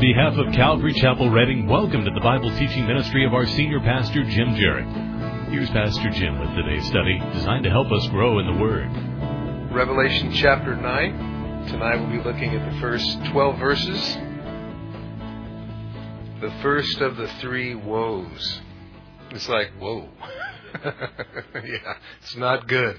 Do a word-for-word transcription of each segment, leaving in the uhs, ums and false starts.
behalf of Calvary Chapel Reading, welcome to the Bible teaching ministry of our senior pastor, Jim Jarrett. Here's Pastor Jim with today's study, designed to help us grow in the Word. Revelation chapter nine. Tonight we'll be looking at the first twelve verses. The first of the three woes. It's like, whoa. Yeah, it's not good.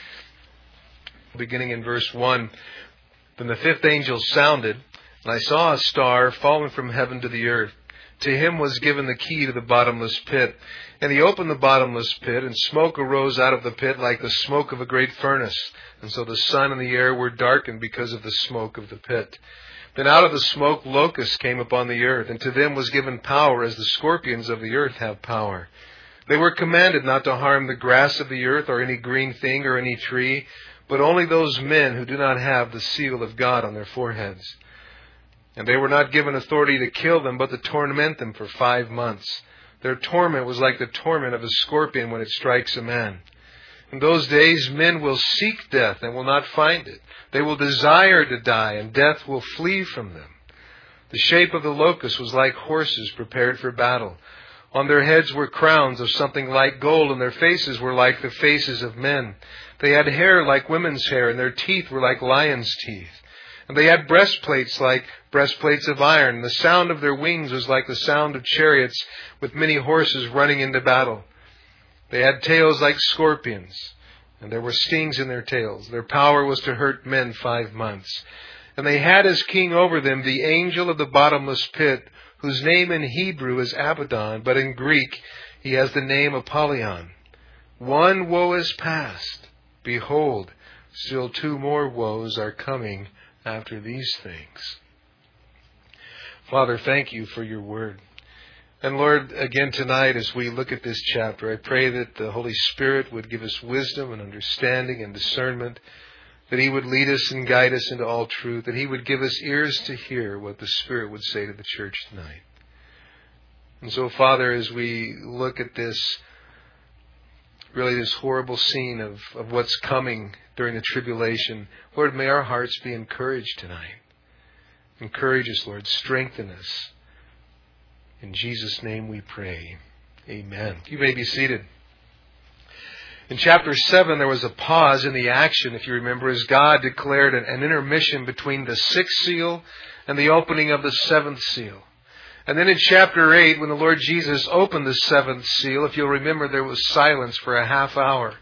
Beginning in verse one. Then the fifth angel sounded, and I saw a star fallen from heaven to the earth. To him was given the key to the bottomless pit. And he opened the bottomless pit, and smoke arose out of the pit like the smoke of a great furnace. And so the sun and the air were darkened because of the smoke of the pit. Then out of the smoke locusts came upon the earth, and to them was given power as the scorpions of the earth have power. They were commanded not to harm the grass of the earth or any green thing or any tree, but only those men who do not have the seal of God on their foreheads. And they were not given authority to kill them, but to torment them for five months. Their torment was like the torment of a scorpion when it strikes a man. In those days, men will seek death and will not find it. They will desire to die, and death will flee from them. The shape of the locust was like horses prepared for battle. On their heads were crowns of something like gold, and their faces were like the faces of men. They had hair like women's hair, and their teeth were like lions' teeth. And they had breastplates like breastplates of iron. The sound of their wings was like the sound of chariots with many horses running into battle. They had tails like scorpions, and there were stings in their tails. Their power was to hurt men five months. And they had as king over them the angel of the bottomless pit, whose name in Hebrew is Abaddon, but in Greek he has the name Apollyon. One woe is past. Behold, still two more woes are coming after these things. Father, thank you for your word. And Lord, again tonight as we look at this chapter, I pray that the Holy Spirit would give us wisdom and understanding and discernment, that He would lead us and guide us into all truth, that He would give us ears to hear what the Spirit would say to the church tonight. And so, Father, as we look at this, really this horrible scene of, of what's coming during the tribulation, Lord, may our hearts be encouraged tonight. Encourage us, Lord. Strengthen us. In Jesus' name we pray. Amen. You may be seated. In chapter seven, there was a pause in the action, if you remember, as God declared an, an intermission between the sixth seal and the opening of the seventh seal. And then in chapter eight, when the Lord Jesus opened the seventh seal, if you'll remember, there was silence for a half hour.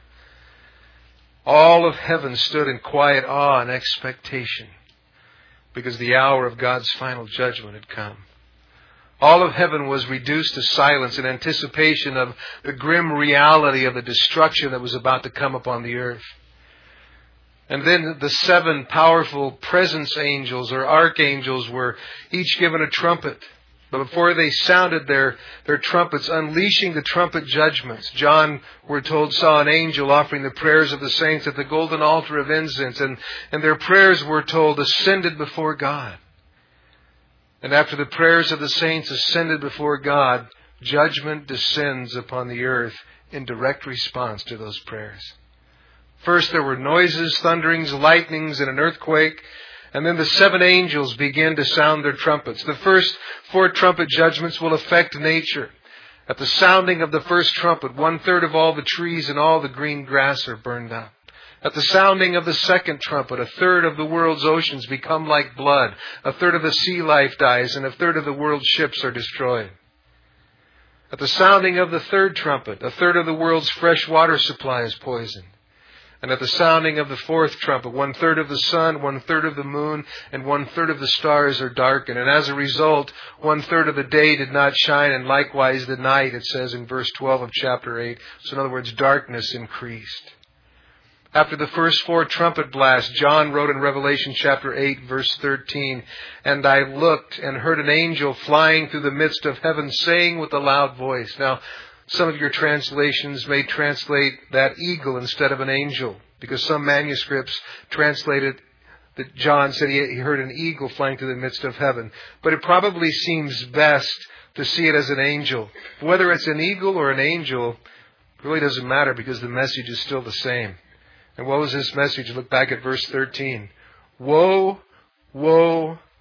All of heaven stood in quiet awe and expectation, because the hour of God's final judgment had come. All of heaven was reduced to silence in anticipation of the grim reality of the destruction that was about to come upon the earth. And then the seven powerful presence angels or archangels were each given a trumpet. But before they sounded their, their trumpets, unleashing the trumpet judgments, John, we're told, saw an angel offering the prayers of the saints at the golden altar of incense. And, and their prayers, we're told, ascended before God. And after the prayers of the saints ascended before God, judgment descends upon the earth in direct response to those prayers. First there were noises, thunderings, lightnings, and an earthquake. And then the seven angels begin to sound their trumpets. The first four trumpet judgments will affect nature. At the sounding of the first trumpet, one third of all the trees and all the green grass are burned up. At the sounding of the second trumpet, a third of the world's oceans become like blood. A third of the sea life dies, and a third of the world's ships are destroyed. At the sounding of the third trumpet, a third of the world's fresh water supply is poisoned. And at the sounding of the fourth trumpet, one third of the sun, one third of the moon, and one third of the stars are darkened. And as a result, one third of the day did not shine, and likewise the night, it says in verse twelve of chapter eight. So in other words, darkness increased. After the first four trumpet blasts, John wrote in Revelation chapter eight, verse thirteen, And I looked and heard an angel flying through the midst of heaven, saying with a loud voice. Now, some of your translations may translate that eagle instead of an angel, because some manuscripts translated that John said he heard an eagle flying through the midst of heaven. But it probably seems best to see it as an angel. Whether it's an eagle or an angel really doesn't matter, because the message is still the same. And what was this message? Look back at verse thirteen. Woe, woe,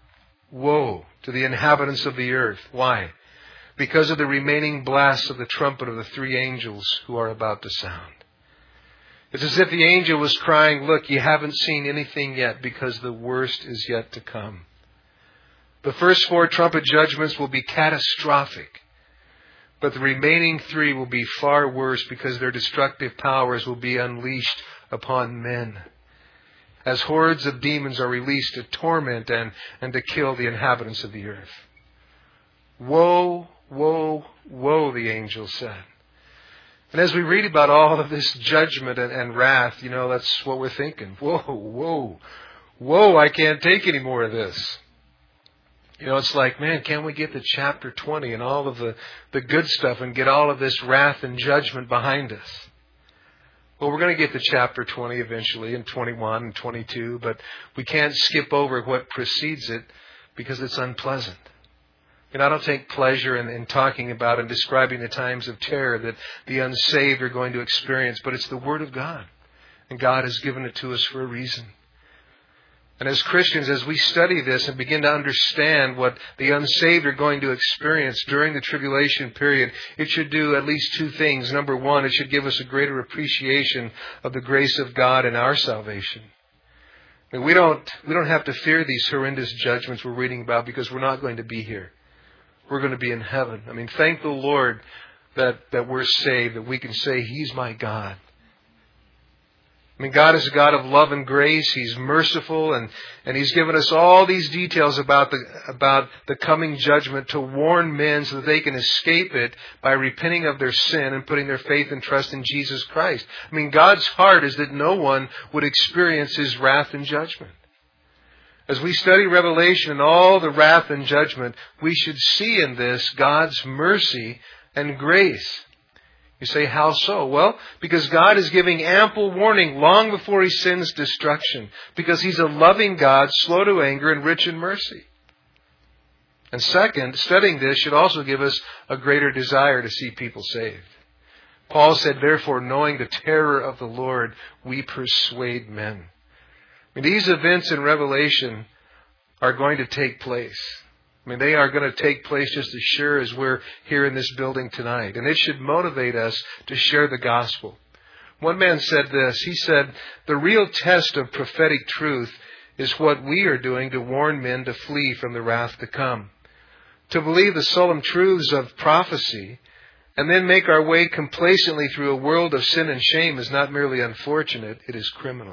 woe to the inhabitants of the earth. Why? Because of the remaining blasts of the trumpet of the three angels who are about to sound. It's as if the angel was crying, look, you haven't seen anything yet because the worst is yet to come. The first four trumpet judgments will be catastrophic, but the remaining three will be far worse because their destructive powers will be unleashed upon men, as hordes of demons are released to torment and, and to kill the inhabitants of the earth. Woe, woe, woe, the angel said. And as we read about all of this judgment and, and wrath, you know, that's what we're thinking. Whoa, whoa, whoa, I can't take any more of this. You know, it's like, man, can't we get to chapter twenty and all of the, the good stuff and get all of this wrath and judgment behind us? Well, we're going to get to chapter twenty eventually, and twenty-one and twenty-two, but we can't skip over what precedes it because it's unpleasant. And I don't take pleasure in, in talking about and describing the times of terror that the unsaved are going to experience, but it's the Word of God. And God has given it to us for a reason. And as Christians, as we study this and begin to understand what the unsaved are going to experience during the tribulation period, it should do at least two things. Number one, it should give us a greater appreciation of the grace of God in our salvation. I mean, we don't, we don't have to fear these horrendous judgments we're reading about because we're not going to be here. We're going to be in heaven. I mean, thank the Lord that, that we're saved, that we can say, He's my God. I mean, God is a God of love and grace. He's merciful, and, and He's given us all these details about the, about the coming judgment to warn men so that they can escape it by repenting of their sin and putting their faith and trust in Jesus Christ. I mean, God's heart is that no one would experience His wrath and judgment. As we study Revelation and all the wrath and judgment, we should see in this God's mercy and grace. You say, how so? Well, because God is giving ample warning long before He sends destruction. Because He's a loving God, slow to anger and rich in mercy. And second, studying this should also give us a greater desire to see people saved. Paul said, therefore, knowing the terror of the Lord, we persuade men. I mean, these events in Revelation are going to take place. I mean, they are going to take place just as sure as we're here in this building tonight. And it should motivate us to share the gospel. One man said this. He said, the real test of prophetic truth is what we are doing to warn men to flee from the wrath to come. To believe the solemn truths of prophecy and then make our way complacently through a world of sin and shame is not merely unfortunate, it is criminal.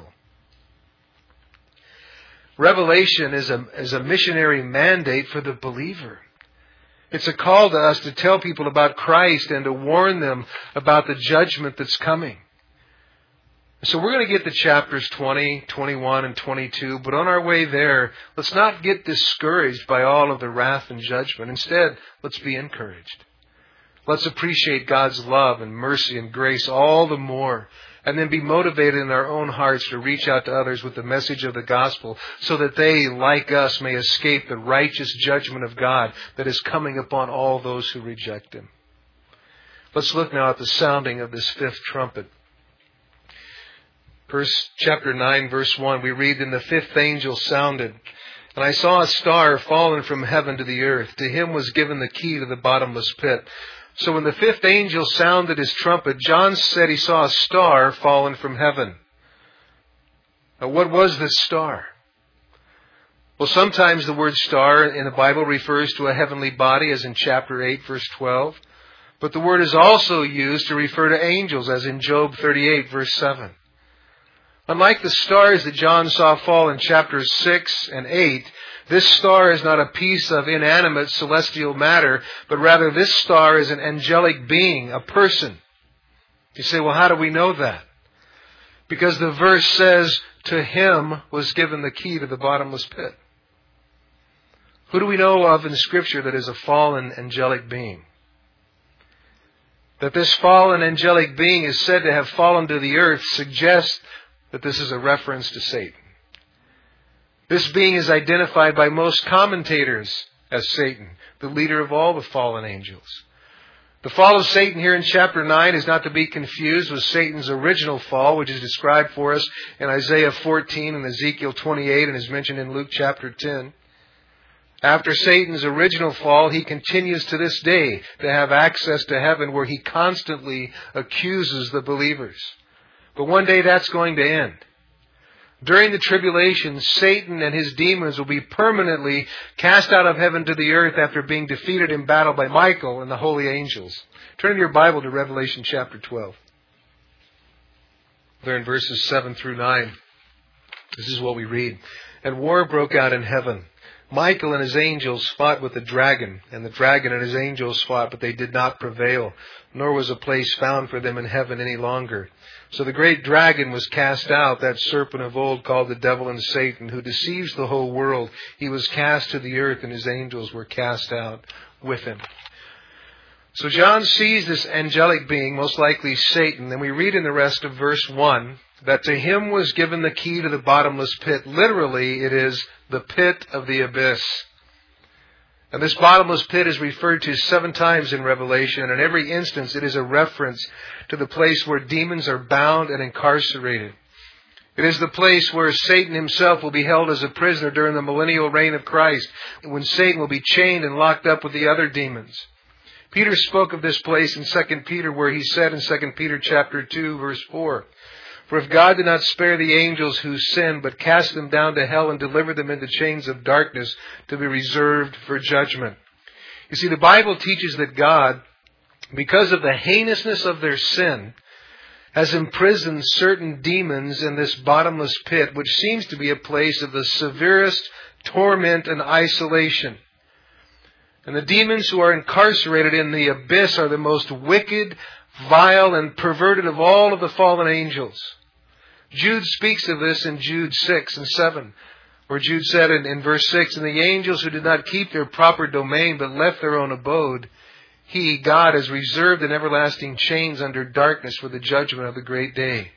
Revelation is a, is a missionary mandate for the believer. It's a call to us to tell people about Christ and to warn them about the judgment that's coming. So we're going to get to chapters twenty, twenty-one, and twenty-two, but on our way there, let's not get discouraged by all of the wrath and judgment. Instead, let's be encouraged. Let's appreciate God's love and mercy and grace all the more, and then be motivated in our own hearts to reach out to others with the message of the gospel so that they, like us, may escape the righteous judgment of God that is coming upon all those who reject Him. Let's look now at the sounding of this fifth trumpet. Verse, chapter nine, verse one, we read, "Then the fifth angel sounded, and I saw a star fallen from heaven to the earth. To him was given the key to the bottomless pit." So when the fifth angel sounded his trumpet, John said he saw a star fallen from heaven. Now, what was this star? Well, sometimes the word star in the Bible refers to a heavenly body, as in chapter eight, verse twelve. But the word is also used to refer to angels, as in Job thirty-eight, verse seven. Unlike the stars that John saw fall in chapters six and eight, this star is not a piece of inanimate celestial matter, but rather this star is an angelic being, a person. You say, well, how do we know that? Because the verse says, to him was given the key to the bottomless pit. Who do we know of in Scripture that is a fallen angelic being? That this fallen angelic being is said to have fallen to the earth suggests that this is a reference to Satan. This being is identified by most commentators as Satan, the leader of all the fallen angels. The fall of Satan here in chapter nine is not to be confused with Satan's original fall, which is described for us in Isaiah fourteen and Ezekiel twenty-eight and is mentioned in Luke chapter ten. After Satan's original fall, he continues to this day to have access to heaven where he constantly accuses the believers. But one day that's going to end. During the tribulation, Satan and his demons will be permanently cast out of heaven to the earth after being defeated in battle by Michael and the holy angels. Turn your Bible to Revelation chapter twelve. There in verses seven through nine. This is what we read. And war broke out in heaven. Michael and his angels fought with the dragon, and the dragon and his angels fought, but they did not prevail, nor was a place found for them in heaven any longer. So the great dragon was cast out, that serpent of old called the devil and Satan, who deceives the whole world. He was cast to the earth, and his angels were cast out with him. So John sees this angelic being, most likely Satan, and we read in the rest of verse one, that to him was given the key to the bottomless pit. Literally, it is the pit of the abyss. And this bottomless pit is referred to seven times in Revelation, and in every instance it is a reference to the place where demons are bound and incarcerated. It is the place where Satan himself will be held as a prisoner during the millennial reign of Christ, when Satan will be chained and locked up with the other demons. Peter spoke of this place in Second Peter, where he said in Second Peter chapter two, verse four, "For if God did not spare the angels who sinned, but cast them down to hell and delivered them into chains of darkness to be reserved for judgment." You see, the Bible teaches that God, because of the heinousness of their sin, has imprisoned certain demons in this bottomless pit, which seems to be a place of the severest torment and isolation. And the demons who are incarcerated in the abyss are the most wicked, vile, and perverted of all of the fallen angels. Jude speaks of this in Jude six and seven, where Jude said in, in verse six, "And the angels who did not keep their proper domain, but left their own abode, He, God, has reserved in everlasting chains under darkness for the judgment of the great day."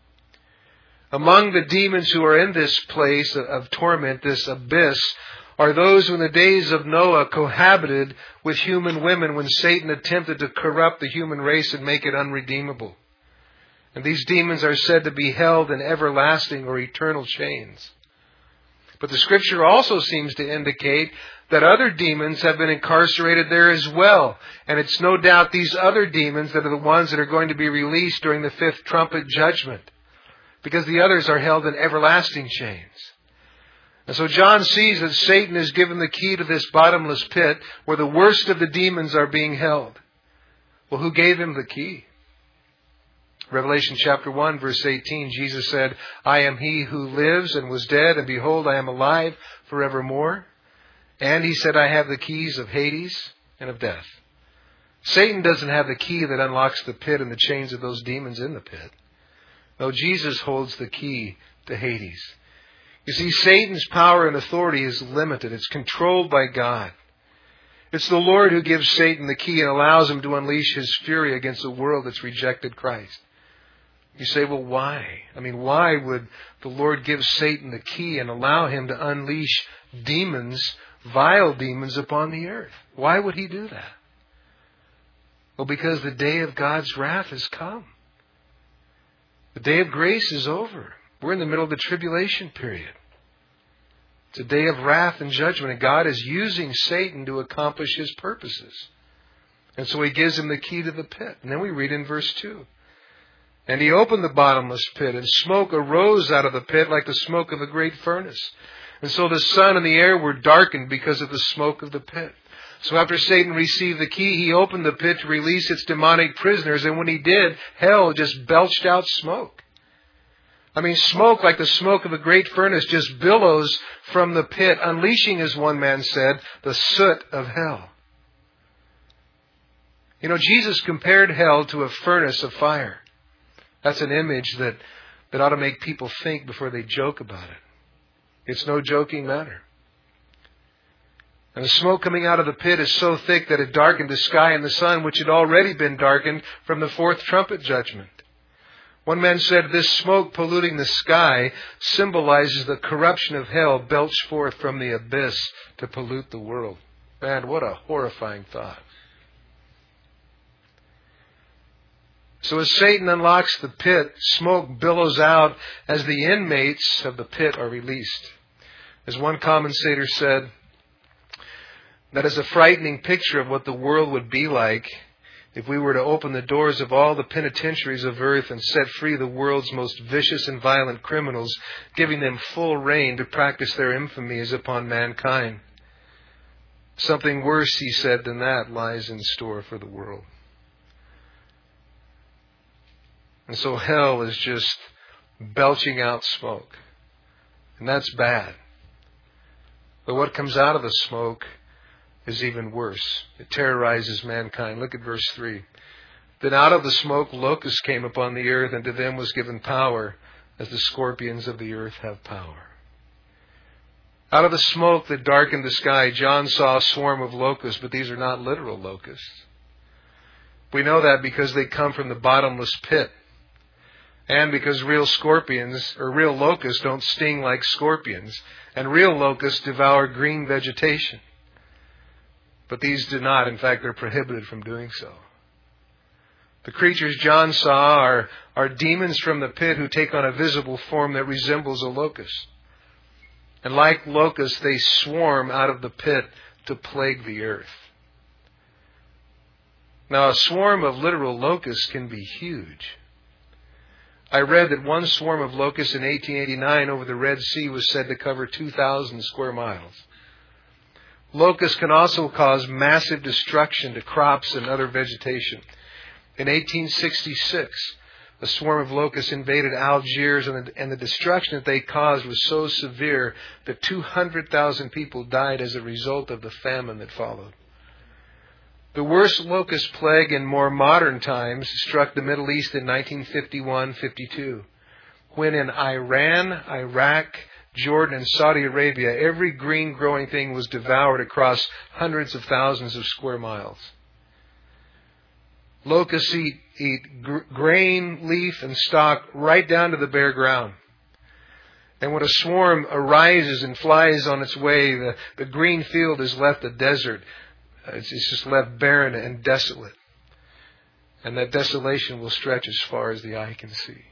Among the demons who are in this place of torment, this abyss, are those who in the days of Noah cohabited with human women when Satan attempted to corrupt the human race and make it unredeemable. And these demons are said to be held in everlasting or eternal chains. But the Scripture also seems to indicate that other demons have been incarcerated there as well. And it's no doubt these other demons that are the ones that are going to be released during the fifth trumpet judgment, because the others are held in everlasting chains. And so John sees that Satan is given the key to this bottomless pit where the worst of the demons are being held. Well, who gave him the key? Revelation chapter one, verse eighteen, Jesus said, "I am he who lives and was dead, and behold, I am alive forevermore." And he said, "I have the keys of Hades and of death." Satan doesn't have the key that unlocks the pit and the chains of those demons in the pit. No, Jesus holds the key to Hades. You see, Satan's power and authority is limited. It's controlled by God. It's the Lord who gives Satan the key and allows him to unleash his fury against a world that's rejected Christ. You say, well, why? I mean, why would the Lord give Satan the key and allow him to unleash demons, vile demons, upon the earth? Why would he do that? Well, because the day of God's wrath has come. The day of grace is over. We're in the middle of the tribulation period. It's a day of wrath and judgment, and God is using Satan to accomplish His purposes. And so He gives him the key to the pit. And then we read in verse two. "And He opened the bottomless pit, and smoke arose out of the pit like the smoke of a great furnace. And so the sun and the air were darkened because of the smoke of the pit." So after Satan received the key, he opened the pit to release its demonic prisoners. And when he did, hell just belched out smoke. I mean, smoke like the smoke of a great furnace just billows from the pit, unleashing, as one man said, the soot of hell. You know, Jesus compared hell to a furnace of fire. That's an image that, that ought to make people think before they joke about it. It's no joking matter. And the smoke coming out of the pit is so thick that it darkened the sky and the sun, which had already been darkened from the fourth trumpet judgment. One man said, "This smoke polluting the sky symbolizes the corruption of hell belched forth from the abyss to pollute the world." Man, what a horrifying thought. So as Satan unlocks the pit, smoke billows out as the inmates of the pit are released. As one commentator said, That is a frightening picture of what the world would be like if we were to open the doors of all the penitentiaries of earth and set free the world's most vicious and violent criminals, giving them full reign to practice their infamies upon mankind. Something worse, he said, than that lies in store for the world. And so hell is just belching out smoke. And that's bad. But what comes out of the smoke is even worse. It terrorizes mankind. Look at verse three. Then out of the smoke locusts came upon the earth, and to them was given power, as the scorpions of the earth have power. Out of the smoke that darkened the sky, John saw a swarm of locusts, but these are not literal locusts. We know that because they come from the bottomless pit. And because real scorpions, or real locusts, don't sting like scorpions. And real locusts devour green vegetation. But these do not. In fact, they're prohibited from doing so. The creatures John saw are, are demons from the pit who take on a visible form that resembles a locust. And like locusts, they swarm out of the pit to plague the earth. Now, a swarm of literal locusts can be huge. I read that one swarm of locusts in eighteen eighty-nine over the Red Sea was said to cover two thousand square miles. Locusts can also cause massive destruction to crops and other vegetation. In eighteen sixty-six, a swarm of locusts invaded Algiers, and the, and the destruction that they caused was so severe that two hundred thousand people died as a result of the famine that followed. The worst locust plague in more modern times struck the Middle East in nineteen fifty-one fifty-two, when in Iran, Iraq, Jordan, and Saudi Arabia, every green growing thing was devoured across hundreds of thousands of square miles. Locusts eat, eat gr- grain, leaf, and stalk right down to the bare ground. And when a swarm arises and flies on its way, the, the green field is left a desert. It's just left barren and desolate. And that desolation will stretch as far as the eye can see.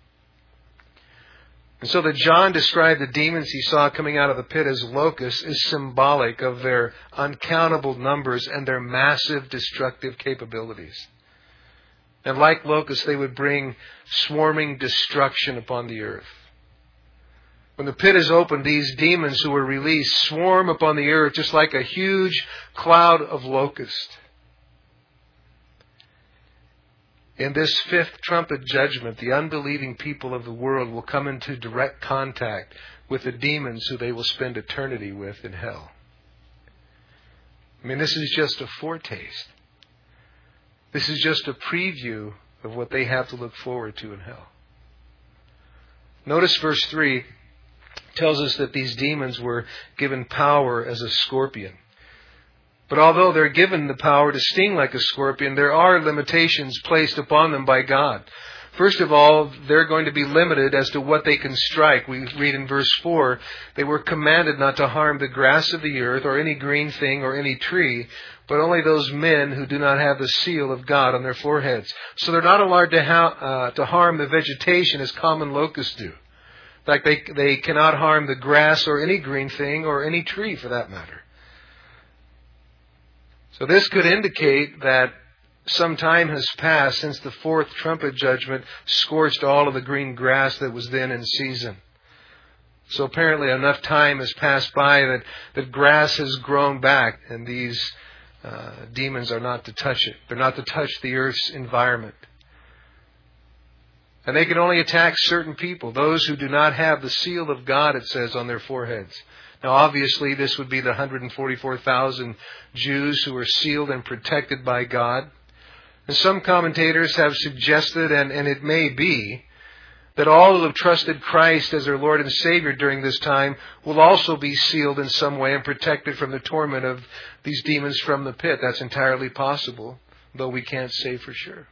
And so that John described the demons he saw coming out of the pit as locusts is symbolic of their uncountable numbers and their massive destructive capabilities. And like locusts, they would bring swarming destruction upon the earth. When the pit is opened, these demons who were released swarm upon the earth just like a huge cloud of locusts. In this fifth trumpet judgment, the unbelieving people of the world will come into direct contact with the demons who they will spend eternity with in hell. I mean, this is just a foretaste. This is just a preview of what they have to look forward to in hell. Notice verse three tells us that these demons were given power as a scorpion. But although they're given the power to sting like a scorpion, there are limitations placed upon them by God. First of all, they're going to be limited as to what they can strike. We read in verse four, they were commanded not to harm the grass of the earth or any green thing or any tree, but only those men who do not have the seal of God on their foreheads. So they're not allowed to, ha- uh, to harm the vegetation as common locusts do. In fact, they, they cannot harm the grass or any green thing or any tree for that matter. So this could indicate that some time has passed since the fourth trumpet judgment scorched all of the green grass that was then in season. So apparently enough time has passed by that, that grass has grown back, and these uh, demons are not to touch it. They're not to touch the earth's environment. And they can only attack certain people, those who do not have the seal of God, it says, on their foreheads. Now, obviously, this would be the one hundred forty-four thousand Jews who are sealed and protected by God. And some commentators have suggested, and, and it may be, that all who have trusted Christ as their Lord and Savior during this time will also be sealed in some way and protected from the torment of these demons from the pit. That's entirely possible, though we can't say for sure.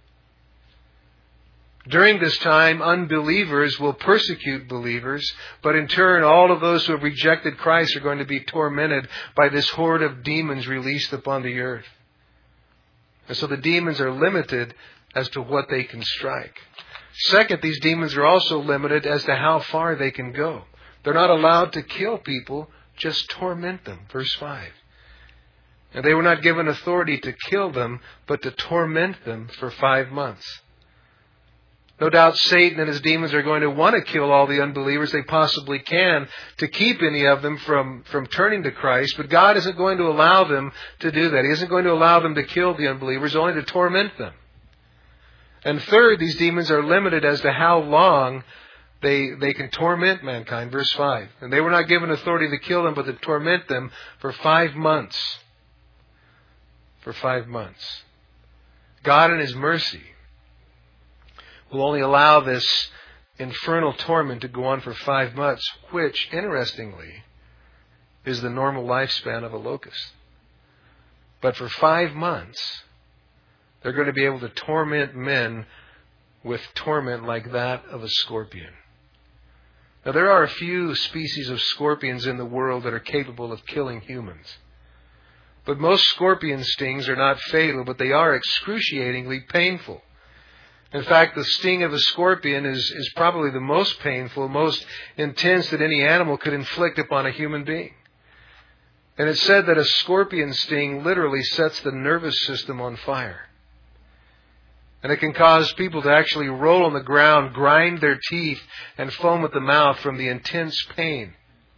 During this time, unbelievers will persecute believers, but in turn, all of those who have rejected Christ are going to be tormented by this horde of demons released upon the earth. And so the demons are limited as to what they can strike. Second, these demons are also limited as to how far they can go. They're not allowed to kill people, just torment them. Verse five. And they were not given authority to kill them, but to torment them for five months. No doubt Satan and his demons are going to want to kill all the unbelievers they possibly can to keep any of them from, from turning to Christ. But God isn't going to allow them to do that. He isn't going to allow them to kill the unbelievers, only to torment them. And third, these demons are limited as to how long they, they can torment mankind. Verse five. And they were not given authority to kill them, but to torment them for five months. For five months. God in His mercy will only allow this infernal torment to go on for five months, which, interestingly, is the normal lifespan of a locust. But for five months, they're going to be able to torment men with torment like that of a scorpion. Now, there are a few species of scorpions in the world that are capable of killing humans. But most scorpion stings are not fatal, but they are excruciatingly painful. In fact, the sting of a scorpion is, is probably the most painful, most intense that any animal could inflict upon a human being. And it's said that a scorpion sting literally sets the nervous system on fire. And it can cause people to actually roll on the ground, grind their teeth, and foam at the mouth from the intense pain.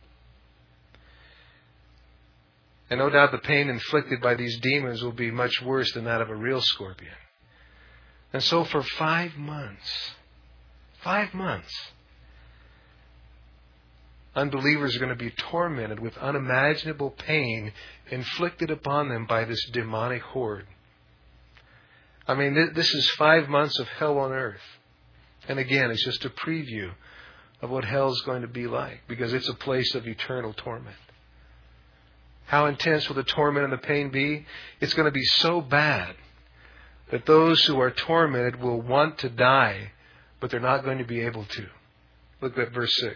And no doubt the pain inflicted by these demons will be much worse than that of a real scorpion. And so for five months, five months, unbelievers are going to be tormented with unimaginable pain inflicted upon them by this demonic horde. I mean, this is five months of hell on earth. And again, it's just a preview of what hell is going to be like, because it's a place of eternal torment. How intense will the torment and the pain be? It's going to be so bad that those who are tormented will want to die, but they're not going to be able to. Look at verse six.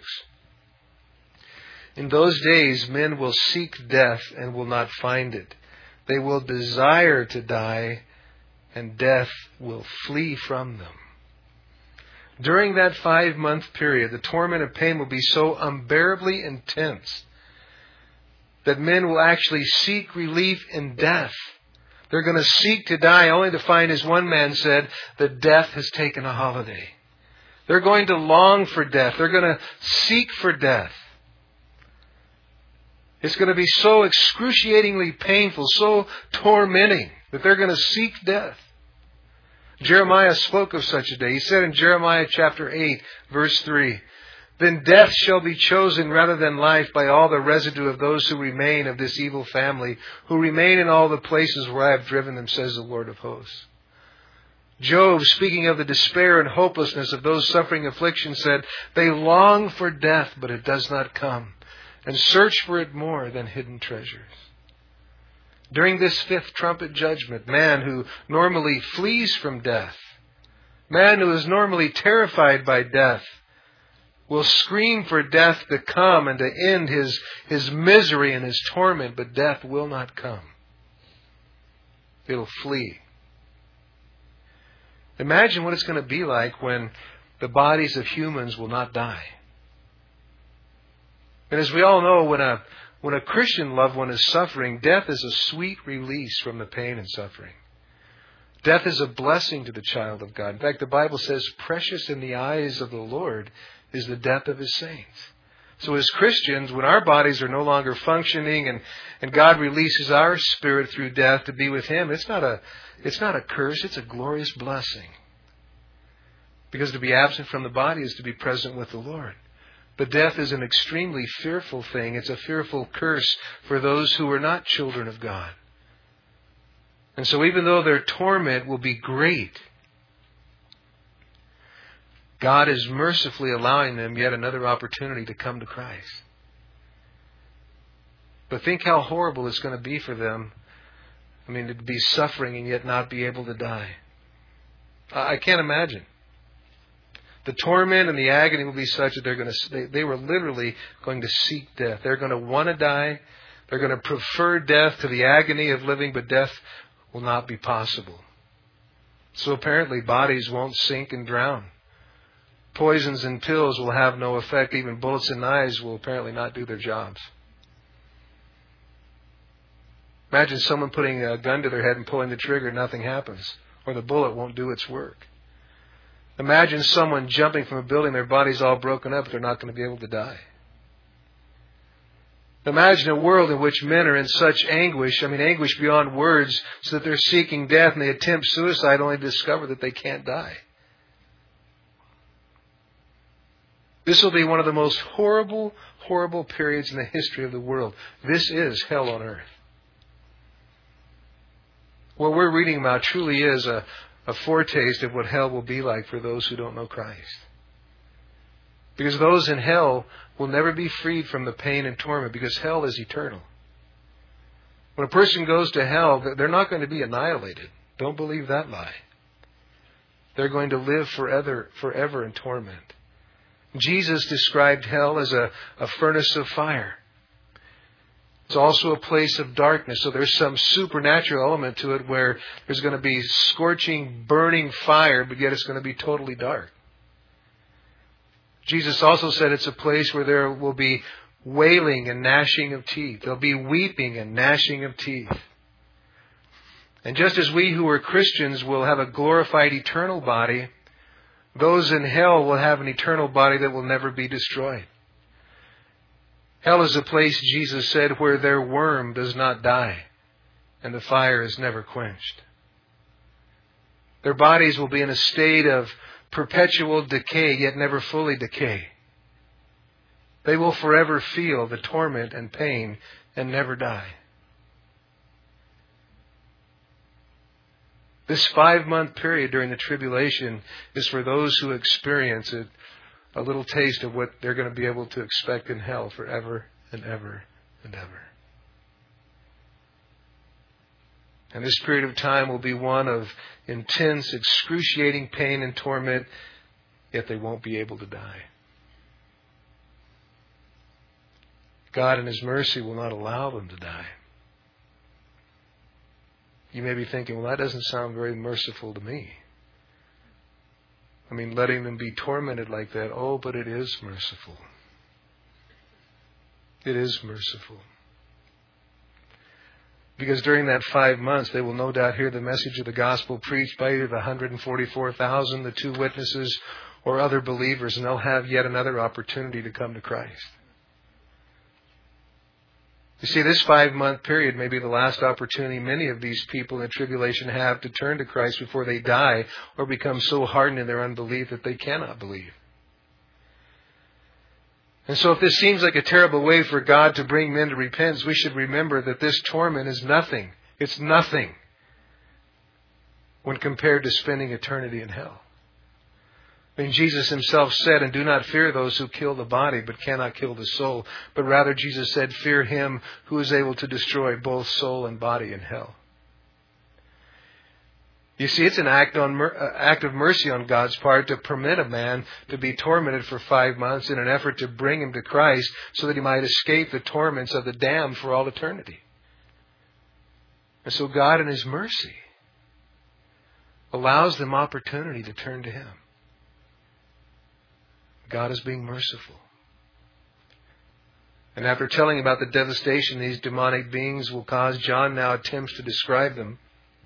In those days, men will seek death and will not find it. They will desire to die, and death will flee from them. During that five-month period, the torment and pain will be so unbearably intense that men will actually seek relief in death. They're going to seek to die only to find, as one man said, that death has taken a holiday. They're going to long for death. They're going to seek for death. It's going to be so excruciatingly painful, so tormenting, that they're going to seek death. Jeremiah spoke of such a day. He said in Jeremiah chapter eight, verse three, "Then death shall be chosen rather than life by all the residue of those who remain of this evil family, who remain in all the places where I have driven them, says the Lord of hosts." Job, speaking of the despair and hopelessness of those suffering affliction, said, "They long for death, but it does not come, and search for it more than hidden treasures." During this fifth trumpet judgment, man who normally flees from death, man who is normally terrified by death, will scream for death to come and to end his, his misery and his torment, but death will not come. It'll flee. Imagine what it's going to be like when the bodies of humans will not die. And as we all know, when a, when a Christian loved one is suffering, death is a sweet release from the pain and suffering. Death is a blessing to the child of God. In fact, the Bible says, "Precious in the eyes of the Lord is the death of His saints." So as Christians, when our bodies are no longer functioning and, and God releases our spirit through death to be with Him, it's not a, it's not a curse, it's a glorious blessing. Because to be absent from the body is to be present with the Lord. But death is an extremely fearful thing. It's a fearful curse for those who are not children of God. And so even though their torment will be great, God is mercifully allowing them yet another opportunity to come to Christ. But think how horrible it's going to be for them. I mean, to be suffering and yet not be able to die. I can't imagine. The torment and the agony will be such that they're going to, they, they were literally going to seek death. They're going to want to die. They're going to prefer death to the agony of living, but death will not be possible. So apparently bodies won't sink and drown. Poisons and pills will have no effect. Even bullets and knives will apparently not do their jobs. Imagine someone putting a gun to their head and pulling the trigger and nothing happens, or the bullet won't do its work. Imagine someone jumping from a building, their body's all broken up, but they're not going to be able to die. Imagine a world in which men are in such anguish, I mean anguish beyond words, so that they're seeking death and they attempt suicide only to discover that they can't die. This will be one of the most horrible, horrible periods in the history of the world. This is hell on earth. What we're reading about truly is a, a foretaste of what hell will be like for those who don't know Christ. Because those in hell will never be freed from the pain and torment, because hell is eternal. When a person goes to hell, they're not going to be annihilated. Don't believe that lie. They're going to live forever, forever in torment. Jesus described hell as a, a furnace of fire. It's also a place of darkness. So there's some supernatural element to it where there's going to be scorching, burning fire, but yet it's going to be totally dark. Jesus also said it's a place where there will be wailing and gnashing of teeth. There'll be weeping and gnashing of teeth. And just as we who are Christians will have a glorified eternal body, those in hell will have an eternal body that will never be destroyed. Hell is a place, Jesus said, where their worm does not die and the fire is never quenched. Their bodies will be in a state of perpetual decay, yet never fully decay. They will forever feel the torment and pain and never die. This five-month period during the tribulation is for those who experience it, a little taste of what they're going to be able to expect in hell forever and ever and ever. And this period of time will be one of intense, excruciating pain and torment, yet they won't be able to die. God in His mercy will not allow them to die. You may be thinking, well, that doesn't sound very merciful to me. I mean, letting them be tormented like that, oh, but it is merciful. It is merciful. Because during that five months, they will no doubt hear the message of the gospel preached by either the one hundred forty-four thousand, the two witnesses, or other believers, and they'll have yet another opportunity to come to Christ. You see, this five-month period may be the last opportunity many of these people in the tribulation have to turn to Christ before they die or become so hardened in their unbelief that they cannot believe. And so if this seems like a terrible way for God to bring men to repentance, we should remember that this torment is nothing. It's nothing when compared to spending eternity in hell. I mean, Jesus Himself said, and do not fear those who kill the body but cannot kill the soul. But rather, Jesus said, fear Him who is able to destroy both soul and body in hell. You see, it's an act, on, uh, act of mercy on God's part to permit a man to be tormented for five months in an effort to bring him to Christ so that he might escape the torments of the damned for all eternity. And so God in His mercy allows them opportunity to turn to Him. God is being merciful. And after telling about the devastation these demonic beings will cause, John now attempts to describe them.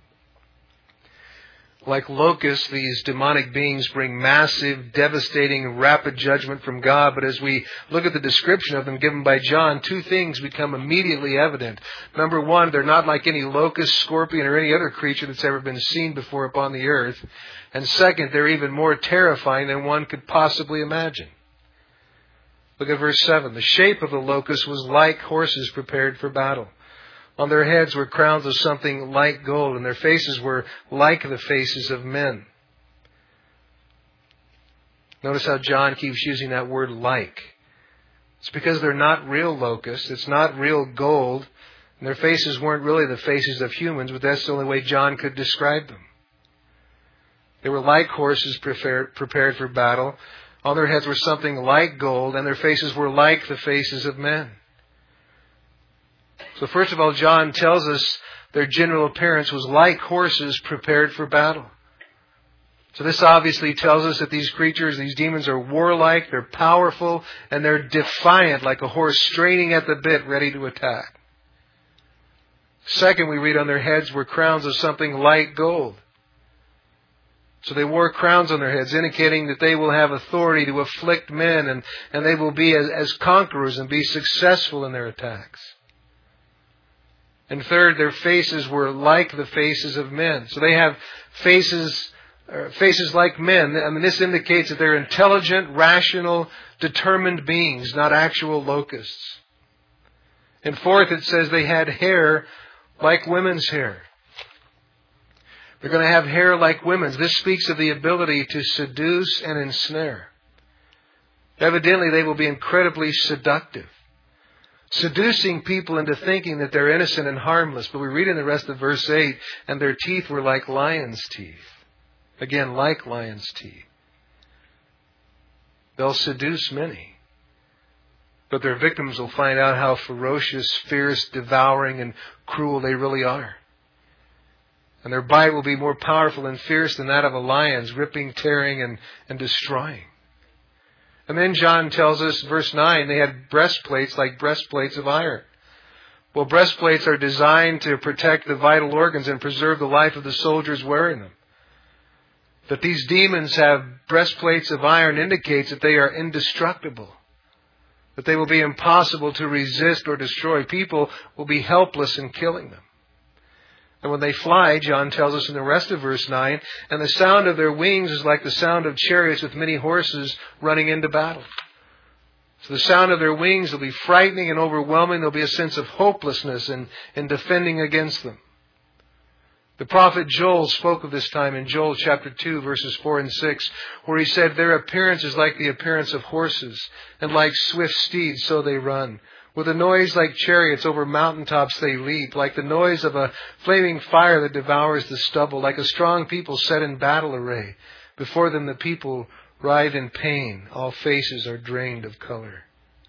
Like locusts, these demonic beings bring massive, devastating, rapid judgment from God. But as we look at the description of them given by John, two things become immediately evident. Number one, they're not like any locust, scorpion, or any other creature that's ever been seen before upon the earth. And second, they're even more terrifying than one could possibly imagine. Look at verse seven. The shape of the locust was like horses prepared for battle. On their heads were crowns of something like gold, and their faces were like the faces of men. Notice how John keeps using that word like. It's because they're not real locusts. It's not real gold. And their faces weren't really the faces of humans, but that's the only way John could describe them. They were like horses prepared, prepared for battle. On their heads were something like gold, and their faces were like the faces of men. So first of all, John tells us their general appearance was like horses prepared for battle. So this obviously tells us that these creatures, these demons, are warlike, they're powerful, and they're defiant, like a horse straining at the bit, ready to attack. Second, we read on their heads were crowns of something like gold. So they wore crowns on their heads, indicating that they will have authority to afflict men, and, and they will be as, as conquerors and be successful in their attacks. And third, their faces were like the faces of men. So they have faces, uh, faces like men. I mean, this indicates that they're intelligent, rational, determined beings, not actual locusts. And fourth, it says they had hair like women's hair. They're going to have hair like women's. This speaks of the ability to seduce and ensnare. Evidently, they will be incredibly seductive, seducing people into thinking that they're innocent and harmless. But we read in the rest of verse eight, and their teeth were like lion's teeth. Again, like lion's teeth. They'll seduce many. But their victims will find out how ferocious, fierce, devouring, and cruel they really are. And their bite will be more powerful and fierce than that of a lion's, ripping, tearing, and, and destroying. And then John tells us, verse nine, they had breastplates like breastplates of iron. Well, breastplates are designed to protect the vital organs and preserve the life of the soldiers wearing them. That these demons have breastplates of iron indicates that they are indestructible. That they will be impossible to resist or destroy. People will be helpless in killing them. And when they fly, John tells us in the rest of verse nine, and the sound of their wings is like the sound of chariots with many horses running into battle. So the sound of their wings will be frightening and overwhelming. There'll be a sense of hopelessness in, in defending against them. The prophet Joel spoke of this time in Joel chapter two, verses four and six, where he said, their appearance is like the appearance of horses, and like swift steeds, so they run. With a noise like chariots over mountaintops they leap, like the noise of a flaming fire that devours the stubble, like a strong people set in battle array. Before them the people writhe in pain. All faces are drained of color.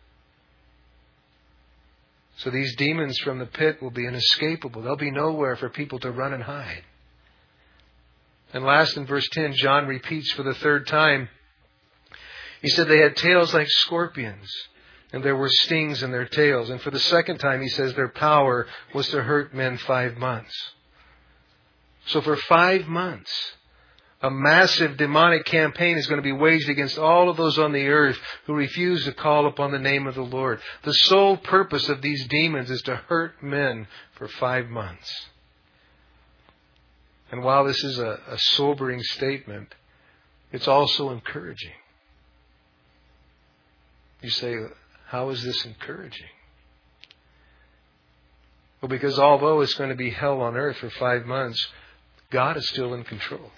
So these demons from the pit will be inescapable. There'll be nowhere for people to run and hide. And last, in verse ten, John repeats for the third time. He said they had tails like scorpions, and there were stings in their tails. And for the second time, he says their power was to hurt men five months. So for five months, a massive demonic campaign is going to be waged against all of those on the earth who refuse to call upon the name of the Lord. The sole purpose of these demons is to hurt men for five months. And while this is a, a sobering statement, it's also encouraging. You say, how is this encouraging? Well, because although it's going to be hell on earth for five months, God is still in control.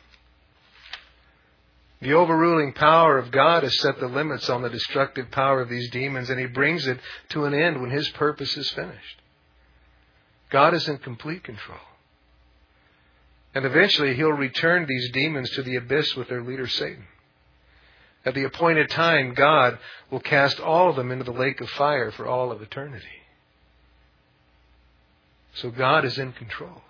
The overruling power of God has set the limits on the destructive power of these demons, and He brings it to an end when His purpose is finished. God is in complete control. And eventually He'll return these demons to the abyss with their leader Satan. At the appointed time, God will cast all of them into the lake of fire for all of eternity. So God is in control.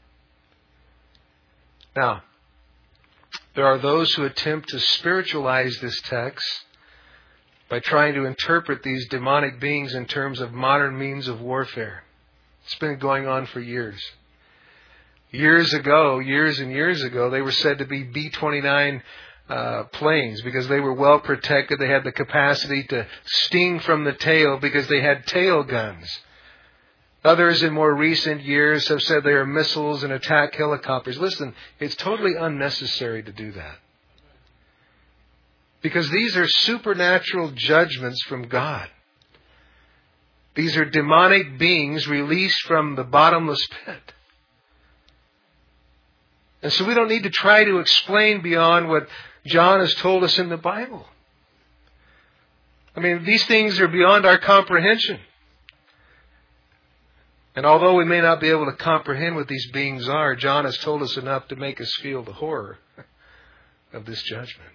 Now, there are those who attempt to spiritualize this text by trying to interpret these demonic beings in terms of modern means of warfare. It's been going on for years. Years ago, years and years ago, they were said to be B twenty-nine uh, planes because they were well protected. They had the capacity to sting from the tail because they had tail guns. Others in more recent years have said they are missiles and attack helicopters. Listen, it's totally unnecessary to do that. Because these are supernatural judgments from God. These are demonic beings released from the bottomless pit. And so we don't need to try to explain beyond what John has told us in the Bible. I mean, these things are beyond our comprehension. And although we may not be able to comprehend what these beings are, John has told us enough to make us feel the horror of this judgment.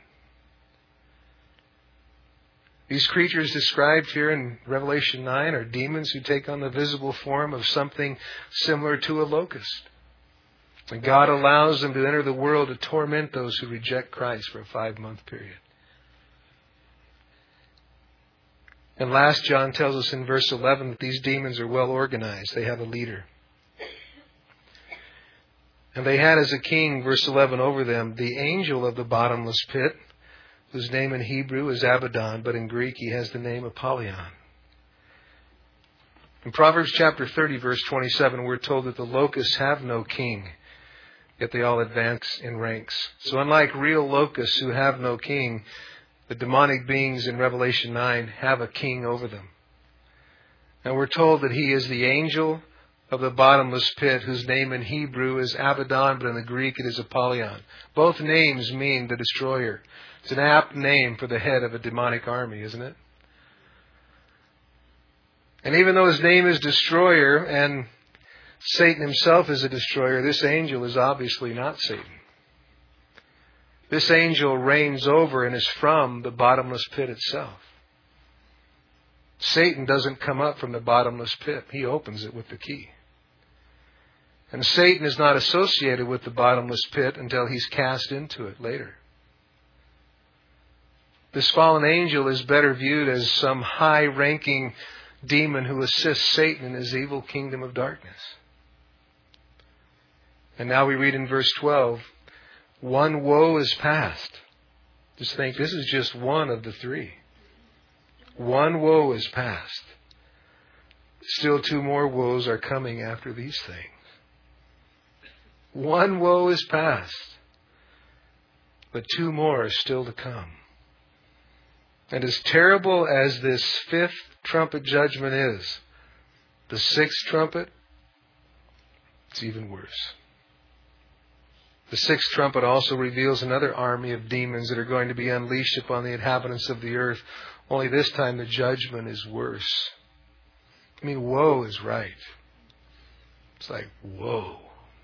These creatures described here in Revelation nine are demons who take on the visible form of something similar to a locust. And God allows them to enter the world to torment those who reject Christ for a five-month period. And last, John tells us in verse eleven that these demons are well organized. They have a leader. And they had as a king, verse eleven, over them, the angel of the bottomless pit, whose name in Hebrew is Abaddon, but in Greek he has the name Apollyon. In Proverbs chapter thirty, verse twenty-seven, we're told that the locusts have no king, yet they all advance in ranks. So unlike real locusts who have no king, the demonic beings in Revelation nine have a king over them. And we're told that he is the angel of the bottomless pit, whose name in Hebrew is Abaddon, but in the Greek it is Apollyon. Both names mean the destroyer. It's an apt name for the head of a demonic army, isn't it? And even though his name is Destroyer and Satan himself is a destroyer, this angel is obviously not Satan. This angel reigns over and is from the bottomless pit itself. Satan doesn't come up from the bottomless pit. He opens it with the key. And Satan is not associated with the bottomless pit until he's cast into it later. This fallen angel is better viewed as some high-ranking demon who assists Satan in his evil kingdom of darkness. And now we read in verse twelve, one woe is past. Just think, this is just one of the three. One woe is past. Still two more woes are coming after these things. One woe is past, but two more are still to come. And as terrible as this fifth trumpet judgment is, the sixth trumpet, it's even worse. The sixth trumpet also reveals another army of demons that are going to be unleashed upon the inhabitants of the earth. Only this time the judgment is worse. I mean, woe is right. It's like, whoa.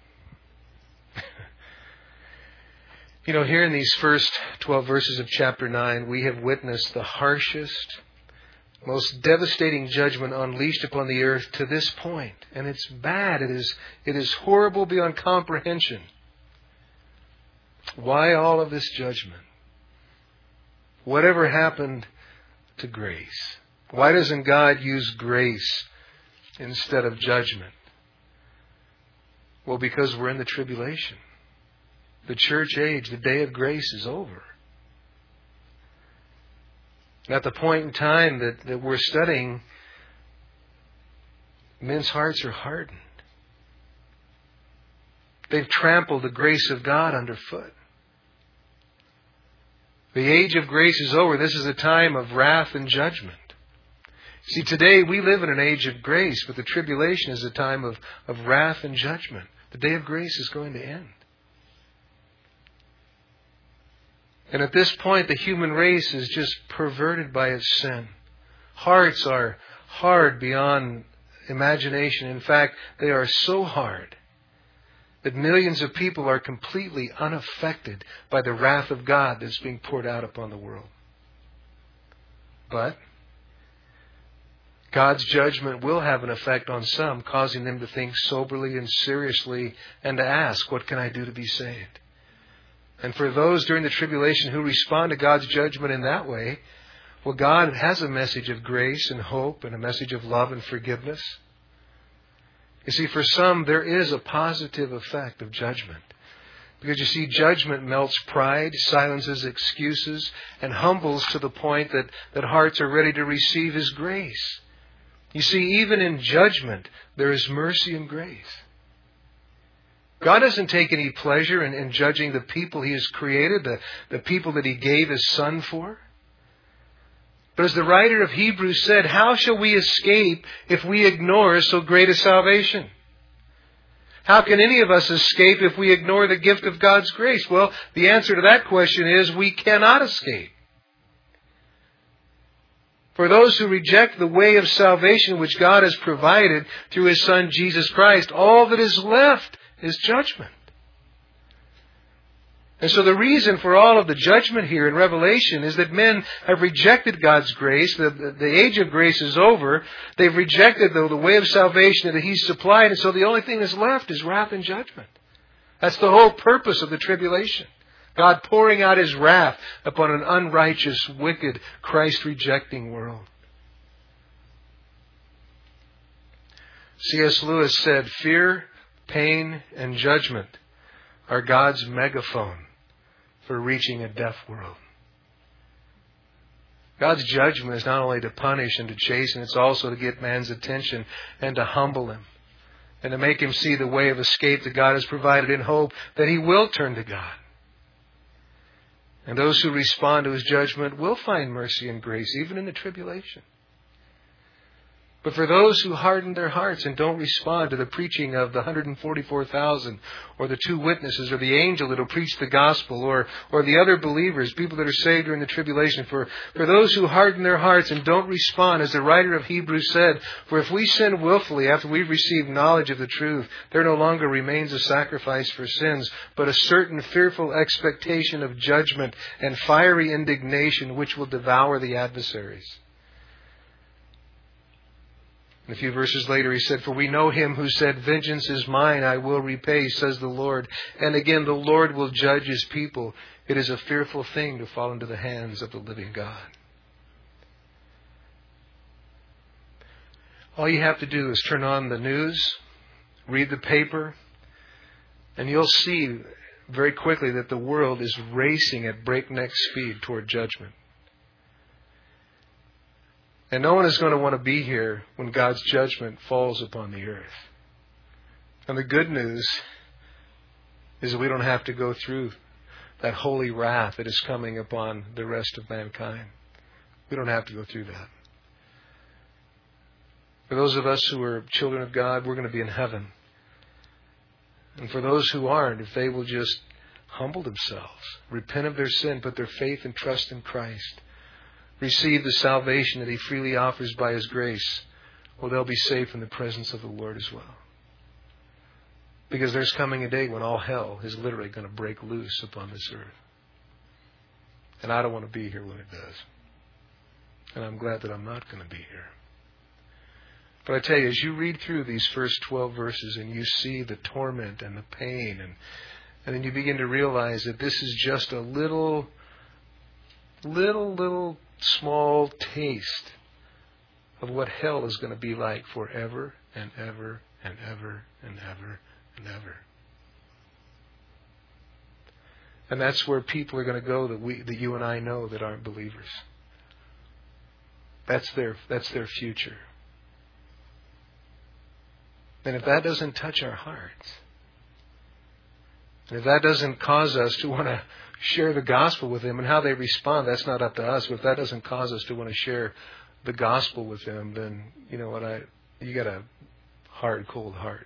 You know, here in these first twelve verses of chapter nine, we have witnessed the harshest, most devastating judgment unleashed upon the earth to this point. And it's bad. It is, it is horrible beyond comprehension. Why all of this judgment? Whatever happened to grace? Why doesn't God use grace instead of judgment? Well, because we're in the tribulation. The church age, the day of grace is over. At the point in time that, that we're studying, men's hearts are hardened. They've trampled the grace of God underfoot. The age of grace is over. This is a time of wrath and judgment. See, today we live in an age of grace, but the tribulation is a time of, of wrath and judgment. The day of grace is going to end. And at this point, the human race is just perverted by its sin. Hearts are hard beyond imagination. In fact, they are so hard that millions of people are completely unaffected by the wrath of God that's being poured out upon the world. But God's judgment will have an effect on some, causing them to think soberly and seriously and to ask, what can I do to be saved? And for those during the tribulation who respond to God's judgment in that way, well, God has a message of grace and hope and a message of love and forgiveness. You see, for some, there is a positive effect of judgment. Because you see, judgment melts pride, silences excuses, and humbles to the point that, that hearts are ready to receive His grace. You see, even in judgment, there is mercy and grace. God doesn't take any pleasure in, in judging the people He has created, the, the people that He gave His Son for. But as the writer of Hebrews said, how shall we escape if we ignore so great a salvation? How can any of us escape if we ignore the gift of God's grace? Well, the answer to that question is we cannot escape. For those who reject the way of salvation which God has provided through His Son Jesus Christ, all that is left is judgment. And so the reason for all of the judgment here in Revelation is that men have rejected God's grace. The, the, the age of grace is over. They've rejected the, the way of salvation that He's supplied. And so the only thing that's left is wrath and judgment. That's the whole purpose of the tribulation. God pouring out His wrath upon an unrighteous, wicked, Christ-rejecting world. C S Lewis said, fear, pain, and judgment are God's megaphone for reaching a deaf world. God's judgment is not only to punish and to chasten, it's also to get man's attention and to humble him and to make him see the way of escape that God has provided in hope that he will turn to God. And those who respond to his judgment will find mercy and grace, even in the tribulation. But for those who harden their hearts and don't respond to the preaching of the one hundred forty-four thousand or the two witnesses or the angel that will preach the gospel or, or the other believers, people that are saved during the tribulation, for, for those who harden their hearts and don't respond, as the writer of Hebrews said, for if we sin willfully after we've received knowledge of the truth, there no longer remains a sacrifice for sins, but a certain fearful expectation of judgment and fiery indignation which will devour the adversaries. And a few verses later he said, for we know him who said, vengeance is mine, I will repay, says the Lord. And again, the Lord will judge his people. It is a fearful thing to fall into the hands of the living God. All you have to do is turn on the news, read the paper, and you'll see very quickly that the world is racing at breakneck speed toward judgment. And no one is going to want to be here when God's judgment falls upon the earth. And the good news is that we don't have to go through that holy wrath that is coming upon the rest of mankind. We don't have to go through that. For those of us who are children of God, we're going to be in heaven. And for those who aren't, if they will just humble themselves, repent of their sin, put their faith and trust in Christ, receive the salvation that he freely offers by his grace, well, they'll be safe in the presence of the Lord as well. Because there's coming a day when all hell is literally going to break loose upon this earth. And I don't want to be here when it does. And I'm glad that I'm not going to be here. But I tell you, as you read through these first twelve verses and you see the torment and the pain, and, and then you begin to realize that this is just a little, little, little small taste of what hell is going to be like forever and ever and ever and ever and ever. And that's where people are going to go that we, that you and I know that aren't believers. That's their, that's their future. And if that doesn't touch our hearts, and if that doesn't cause us to want to share the gospel with them, and how they respond, that's not up to us. But if that doesn't cause us to want to share the gospel with them, then you know what, I you got a hard, cold heart.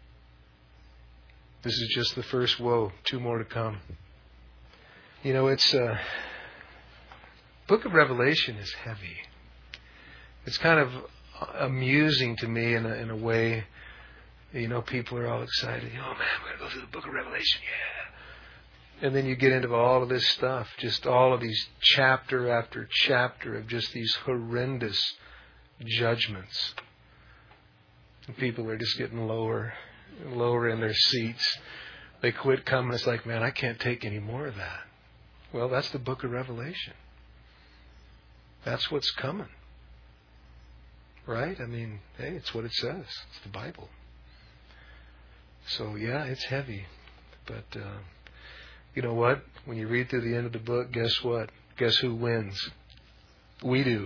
This is just the first woe. Two more to come. You know, it's uh, Book of Revelation is heavy. It's kind of amusing to me in a, in a way. You know, people are all excited. Oh man, we're going to go through the Book of Revelation. Yeah. And then you get into all of this stuff, just all of these chapter after chapter of just these horrendous judgments. And people are just getting lower and lower in their seats. They quit coming. It's like, man, I can't take any more of that. Well, that's the Book of Revelation. That's what's coming. Right? I mean, hey, it's what it says. It's the Bible. So, yeah, it's heavy. But, uh, you know what? When you read through the end of the book, guess what? Guess who wins? We do.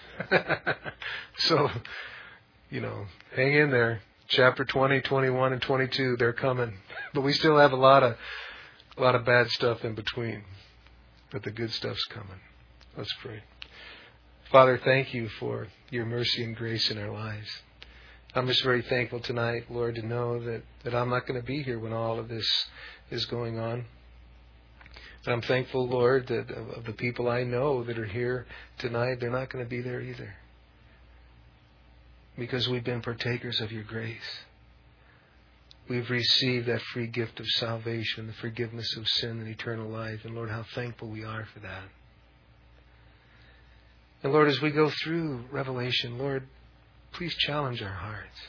So, you know, hang in there. Chapter twenty, twenty-one, and twenty-two, they're coming. But we still have a lot of a lot of bad stuff in between. But the good stuff's coming. Let's pray. Father, thank you for your mercy and grace in our lives. I'm just very thankful tonight, Lord, to know that, that I'm not going to be here when all of this is going on. And I'm thankful, Lord, that of the people I know that are here tonight, they're not going to be there either. Because we've been partakers of your grace. We've received that free gift of salvation, the forgiveness of sin and eternal life. And Lord, how thankful we are for that. And Lord, as we go through Revelation, Lord, please challenge our hearts.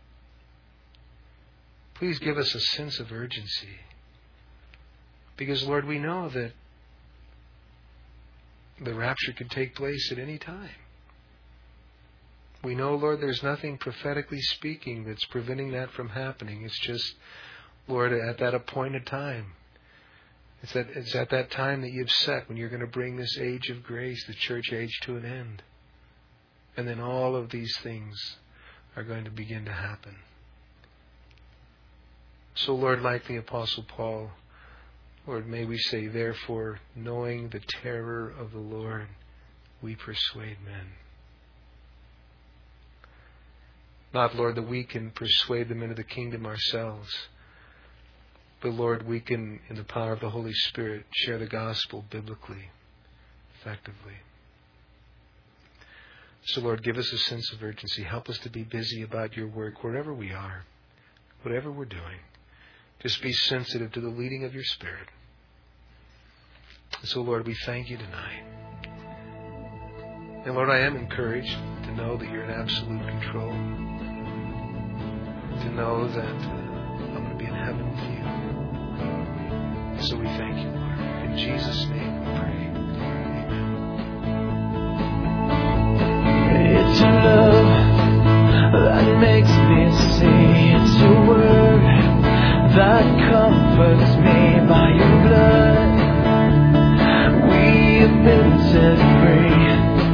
Please give us a sense of urgency. Because, Lord, we know that the rapture could take place at any time. We know, Lord, there's nothing prophetically speaking that's preventing that from happening. It's just Lord, at that appointed time. It's at, it's at that time that you've set when you're going to bring this age of grace, the church age, to an end. And then all of these things are going to begin to happen. So, Lord, like the Apostle Paul, Lord, may we say, therefore, knowing the terror of the Lord, we persuade men. Not, Lord, that we can persuade them into the kingdom ourselves, but, Lord, we can, in the power of the Holy Spirit, share the gospel biblically, effectively. So, Lord, give us a sense of urgency. Help us to be busy about your work wherever we are, whatever we're doing. Just be sensitive to the leading of your Spirit. So, Lord, we thank you tonight. And, Lord, I am encouraged to know that you're in absolute control. To know that uh, I'm going to be in heaven with you. So we thank you, Lord. In Jesus' name we pray. Amen. It's your love that makes me see. It's your word that comforts me. By your blood we have been set free.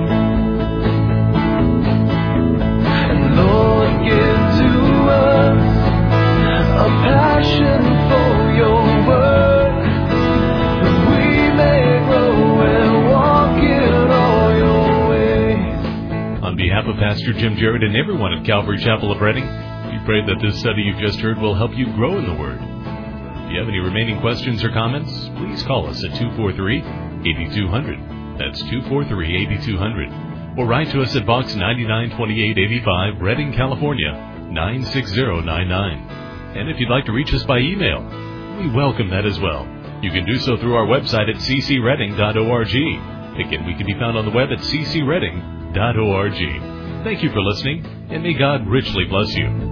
And Lord, give to us a passion for your word, that we may grow and walk in all your ways. On behalf of Pastor Jim Jarrett and everyone at Calvary Chapel of Reading, we pray that this study you've just heard will help you grow in the Word. If you have any remaining questions or comments, please call us at two four three, eight two zero zero. That's two four three, eight two zero zero. Or write to us at Box ninety-nine twenty-eight eighty-five, Reading, California, nine six zero nine nine. And if you'd like to reach us by email, we welcome that as well. You can do so through our website at c c reading dot org. Again, we can be found on the web at c c reading dot org. Thank you for listening, and may God richly bless you.